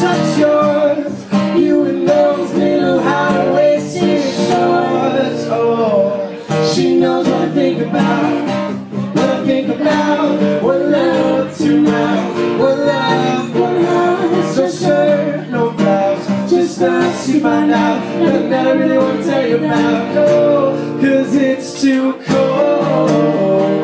touch yours. You and those little high-waisted shorts. Oh, she knows what I think about. What I think about. What love to mouth. What love, what house. No shirt, no blouse. Just us, you find out. Nothing that I really want to tell you about. No, 'cause it's too cold.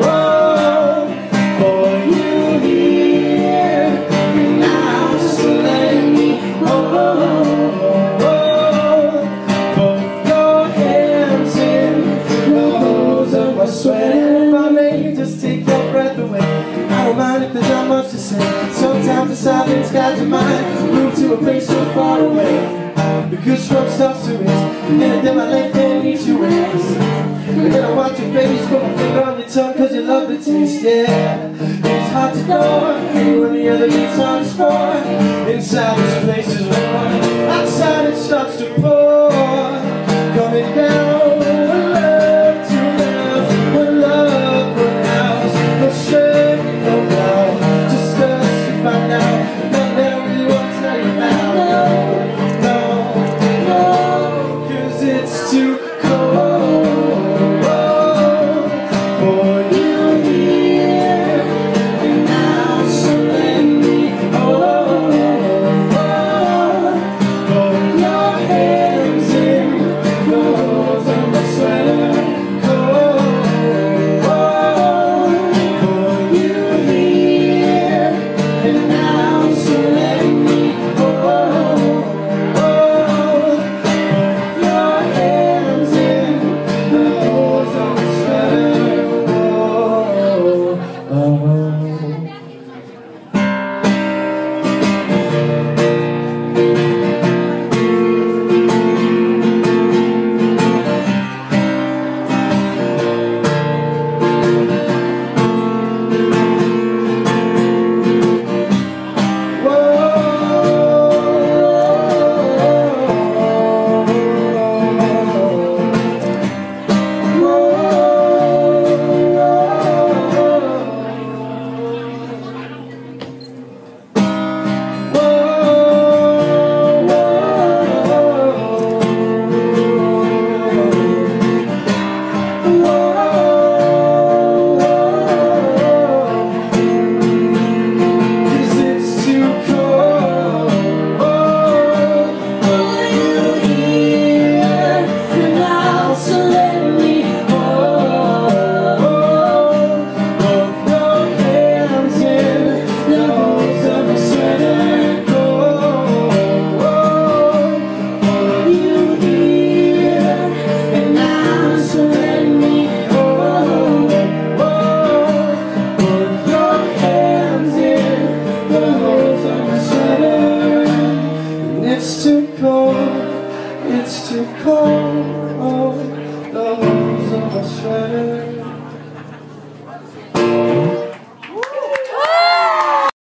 If I make you just take your breath away, I don't mind if there's not much to say. Sometimes the silence guides your mind. Move to a place so far away. The goosebumps starts to race, and then my left hand meets your waist. And then I watch your face, put my finger on your tongue, 'cause you love the taste, yeah. It's hard to know, when the other beats hard to spore. Inside this place is warm, outside it starts to pour. Coming down. Too cold for you here and now, so let me hold your hands in those of my sweater. Cold for you here and now, so let me hold. It's too cold, the holes of my sweater.